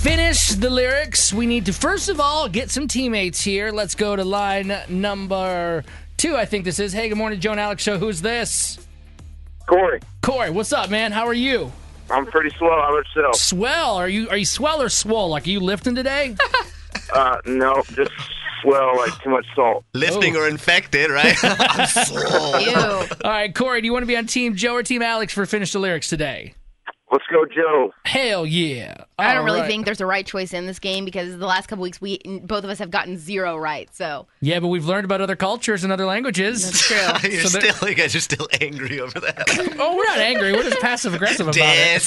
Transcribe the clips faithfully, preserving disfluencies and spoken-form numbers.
finish the lyrics, we need to first of all get some teammates here. Let's go to line number two, I think this is. Hey, good morning, Joe and Alex Show. Who's this? Corey. Corey, what's up, man? How are you? I'm pretty swell. How about yourself? Swell. Are you are you swell or swole? Like, are you lifting today? uh, no, just swell, like too much salt. Lifting Oh. or infected, right? I'm swole. Ew. All right, Corey, do you want to be on Team Joe or Team Alex for Finish the Lyrics today? Let's go, Joe. Hell yeah. I don't All really right. think there's a right choice in this game because the last couple weeks we both of us have gotten zero right. So Yeah, but we've learned about other cultures and other languages. that's true. You're So there- still, you guys are still angry over that. Oh, we're not angry. We're just passive-aggressive about it.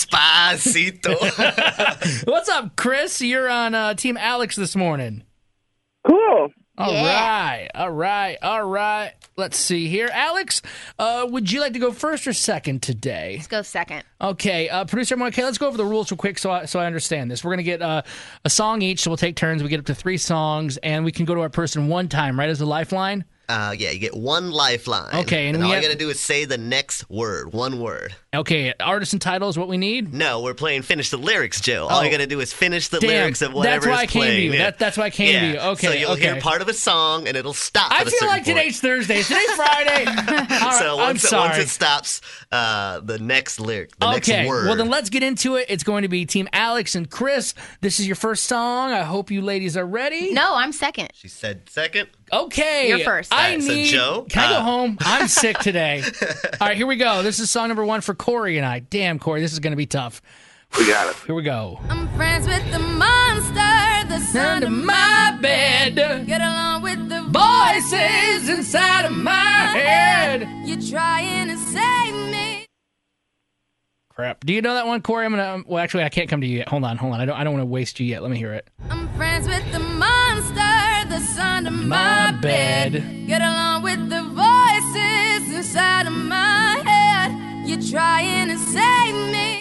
Despacito. What's up, Chris? You're on uh, Team Alex this morning. Cool. All Yeah. right, all right, all right. Let's see here. Alex, uh, would you like to go first or second today? Let's go second. Okay, uh, producer, I'm okay. Let's go over the rules real quick so I, so I understand this. We're gonna get uh, a song each, so we'll take turns. We get up to three songs, and we can go to our person one time, right, as a lifeline. Uh, yeah, you get one lifeline. Okay, and and we all have- you gotta do is say the next word, one word. Okay, artist and title is what we need. No, we're playing Finish the Lyrics, Joe. All Oh. you gotta do is finish the Damn, lyrics of whatever that's why is I came to playing. you. Yeah. That, that's why I came yeah. to you. Okay, So you'll okay. hear part of a song, and it'll stop. I at a feel certain like point. today's Thursday. Today's Friday. All right, So I'm once, it, sorry. once it stops, uh, the next lyric, the Okay, next word. well then let's get into it. It's going to be Team Alex and Chris. This is your first song. I hope you ladies are ready. No, I'm second. She said second. Okay. You're first. I All right, so need. Joe, Can I go uh, home? I'm sick today. All right, here we go. This is song number one for Corey and I. Damn, Corey, this is going to be tough. We got it. Here we go. I'm friends with the monster that's Under my bed, Get along with the voices inside of my head. You're trying to save me. Crap. Do you know that one, Corey? I'm gonna. Well, actually, I can't come to you yet. Hold on, hold on. I don't. I don't want to waste you yet. Let me hear it. I'm friends with the monster that's under My my, bed. bed. Get along with the voices inside of my head. You're trying to save me.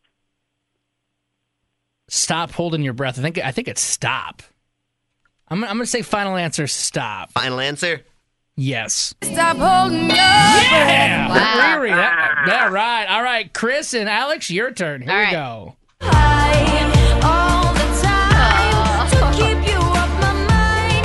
Stop holding your breath. I think. I think it's stop. I'm. I'm gonna say final answer. Stop. Final answer. Yes. Stop holding your Yeah. Wow. Riri, that, yeah. Right. All right. Chris and Alex, your turn. Here All we right. go. high all the time to keep you off my mind.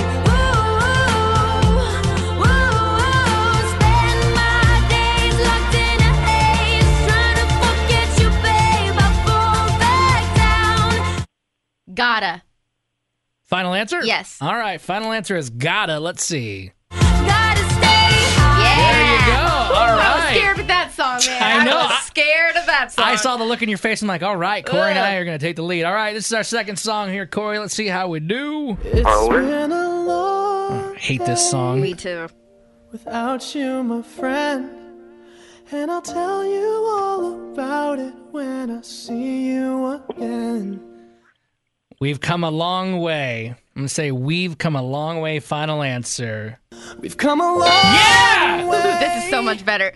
Ooh, ooh, spend my days locked in a haze, trying to forget you, babe. I fall back down. Gotta. Final answer. Yes. All right. Final answer is gotta. Let's see. Gotta stay high. Yeah. There you go. All I was right. scared of that song, man. I know. was I- scared of that song. I saw the look in your face. I'm like, all right, Corey and Ugh. I are going to take the lead. All right, this is our second song here, Corey. Let's see how we do. Are we? I hate this song. Me too. Without you, my friend, and I'll tell you all about it when I see you again. We've come a long way. I'm going to say we've come a long way. Final answer. We've come a long Yeah! way. This is so much better.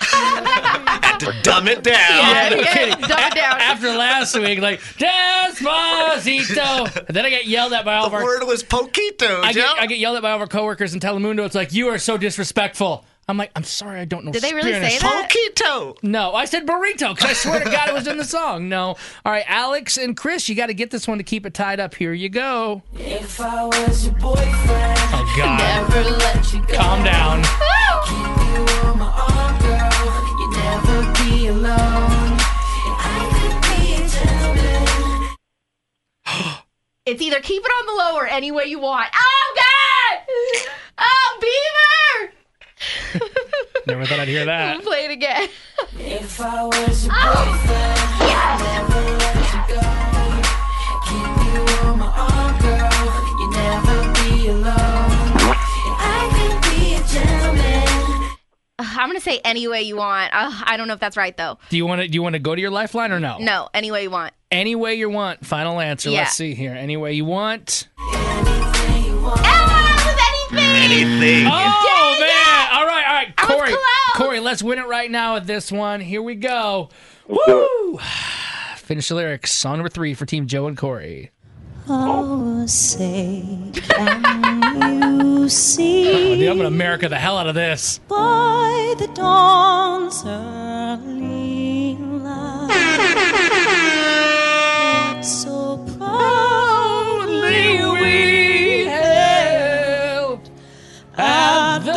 Had to dumb it down. Yeah, no yeah, kidding. dumb it down. After last week, like, Despacito. And then I get yelled at by all The of our... word was poquito, I Joe. get, I get yelled at by all of our coworkers in Telemundo. It's like, you are so disrespectful. I'm like, I'm sorry, I don't know Did they really Spanish. say that? Poquito. No, I said burrito because I swear to God it was in the song. No. All right, Alex and Chris, you got to get this one to keep it tied up. Here you go. If I was your boyfriend, Oh, God. Never let you go. Calm down. keep you on my arm, girl. You'd never be alone. And I could be a gentleman. It's either keep it on the low or any way you want. Oh, God! Oh, Beaver! Never thought I'd hear that. Play it again. If I was your boyfriend, I'd never let you go. Keep you on my arm, girl. You'd never be alone. And I could be a gentleman. Uh, I'm going to say any way you want. Uh, I don't know if that's right, though. Do you want to? Do you want to go to your lifeline or no? No, any way you want. Any way you want. Final answer. Yeah. Let's see here. Any way you want. Anything you want. Ah, with anything! Anything. Oh man! All right, all right, I was Corey. close. Corey, let's win it right now with this one. Here we go. Let's do it. Woo! Finish the lyrics. Song number three for Team Joe and Corey. Oh, say, can you see Oh, dude, I'm gonna America the hell out of this. by the dawn's early light what so proud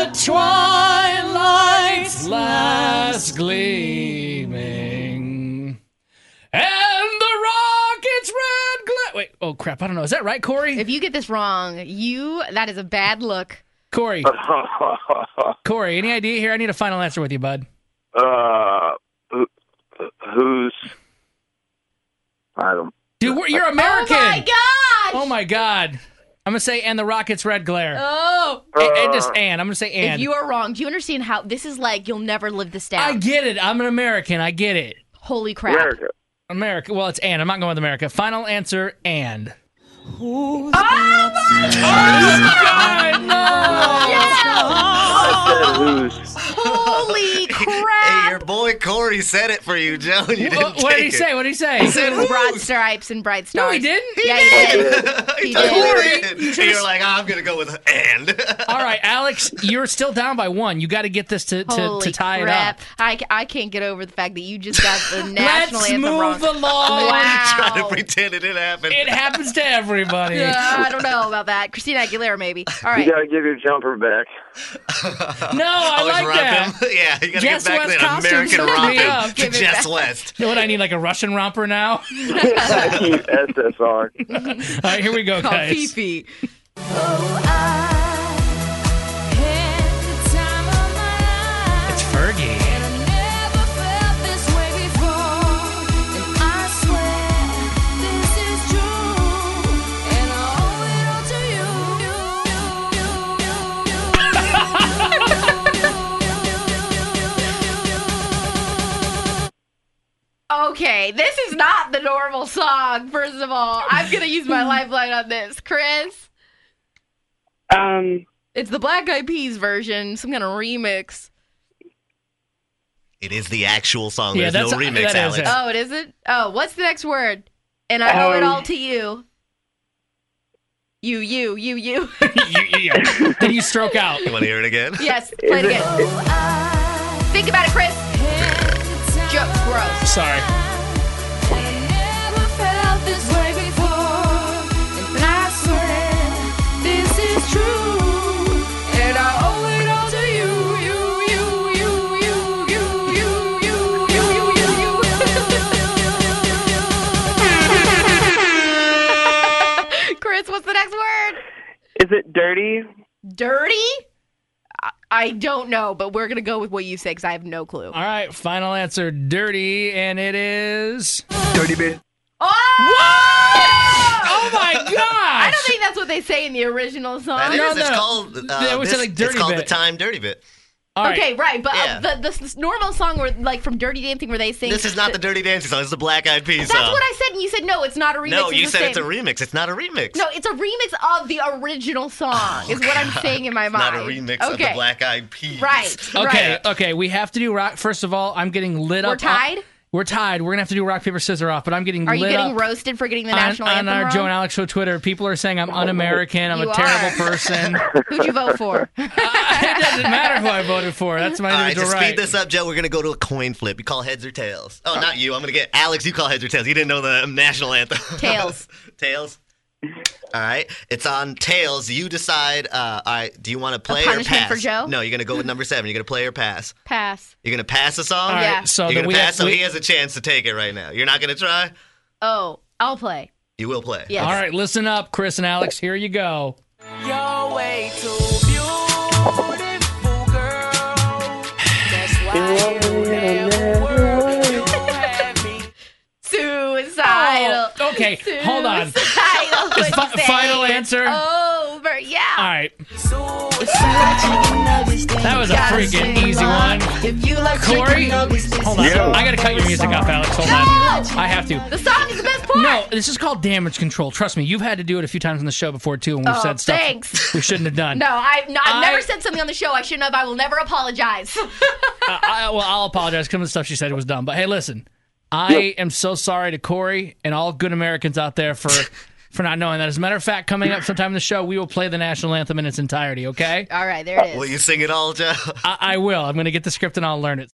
twilight's last gleaming, and the rocket's red glare. Wait, oh crap! I don't know. Is that right, Corey? If you get this wrong, you that is a bad look. Corey, Corey, any idea here? I need a final answer with you, bud. uh, who, who's? I don't. Dude, we're- you're American. Oh my gosh! Oh my God. I'm gonna say, and the rocket's red glare. Oh. And, and just and. I'm gonna say and. If you are wrong, do you understand how this is like? You'll never live this down. I get it. I'm an American. I get it. Holy crap! America. America. Well, it's and. I'm not going with America. Final answer, and. Who's God, no! I said who's. Holy Hey, crap! your boy Corey said it for you, Joe, and you didn't What, what did he take say? it. What did he say? He said It was Broad who's. Stripes and Bright Stars. No, he didn't. Yeah, he did. He He totally did. did. And you're like, oh, I'm going to go with and. All right, Alex, you're still down by one. You got to get this to, to, Holy to tie crap. it up. I, I can't get over the fact that you just got the national Let's anthem move wrong. along. Trying to Wow. pretend it didn't happen. It happens to everybody. Yeah, I don't know about that. Christina Aguilera, maybe. All You right. gotta give your jumper back. No, I Always like rock that. him. Yeah, you got to Jess get back West to that costume American sucked me romping up. to Give it Jess back. West. You know what I need, like a Russian romper now? S S R. All right, here we go, Called guys. Fifi. It's Fergie. Okay, this is not the normal song, first of all. I'm going to use my lifeline on this. Chris? Um, It's the Black Eyed Peas version, some kind of remix. It is the actual song. Yeah, There's no that's- remix, that is Alex. it. Oh, it isn't? Oh, what's the next word? And I owe it Um, all to you. You, you, you, you. You- you- yeah. Then you stroke out. You want to hear it again? Yes, play it again. Think about it, Chris. Joke, gross. Sorry. And I swear this is true. And I owe it all to you. You, you, you, you, you, you, you, you, you, you, you. Chris, what's the next word? is it dirty? Dirty? I- I don't know, but we're going to go with what you say because I have no clue. All right, final answer, dirty, and it is... Dirty bitch. Oh! Oh, my gosh! I don't think that's what they say in the original song. That is. No, It's no. called, uh, They always say, this- like, dirty it's called bit. the Time Dirty Bit. All right. Okay, right, but Yeah. uh, the, this, this normal song where, like, from Dirty Dancing where they sing... This is not the Dirty Dancing song. This is the Black Eyed Peas That's song. what I said, and you said, no, it's not a remix. No, it's you the said same. it's a remix. It's not a remix. No, it's a remix of the original song, is what I'm saying in my It's mind. not a remix okay. of the Black Eyed Peas. Right, Okay, right. okay, we have to do rock. First of all, I'm getting lit We're up. tied? We're tied. We're going to have to do rock, paper, scissors off, but I'm getting Are you lit getting up. roasted for getting the on, national on anthem our wrong? Joe and Alex Show Twitter. People are saying I'm un-American. I'm You a terrible are. person. Who'd you vote for? It doesn't matter who I voted for. That's my All right, to individual speed right. this up, Joe, we're going to go to a coin flip. You call heads or tails. Oh, not you. I'm going to get Alex. You call heads or tails. You didn't know the national anthem. Tails. Tails. All right. It's on tails. You decide. Uh, all right. Do you want to play or punishment pass? for Joe? No, you're going to go with number seven. You're going to play or pass. Pass. You're going to pass a song? All right, Yeah. so You're then going we to have pass, so we- he has a chance to take it right now. You're not going to try? Oh, I'll play. You will play. Yes. All right, listen up, Chris and Alex. Here you go. You're way too beautiful, girl. That's why you never work. You have me. Suicidal. Oh, okay, hold on. Suicidal. Is What'd fi- you say? final answer? Over. Yeah. All right, That that was a Gotta freaking sing easy along. one. If you like Corey, chicken nuggets, hold on. Yeah. I got to cut your music off, Alex. Hold No! on. I have to. The song is the best part. No, this is called damage control. Trust me, you've had to do it a few times on the show before too, and we've Oh, said stuff thanks. we shouldn't have done. No, I've, no, I've I- never said something on the show I shouldn't have. I will never apologize. I, I, well, I'll apologize because some of the stuff she said was dumb. But hey, listen, I am so sorry to Corey and all good Americans out there for for not knowing that. As a matter of fact, coming up sometime in the show, we will play the national anthem in its entirety. Okay, All right, there it is. Will you sing it all, Joe? I, I will. I'm going to get the script and I'll learn it.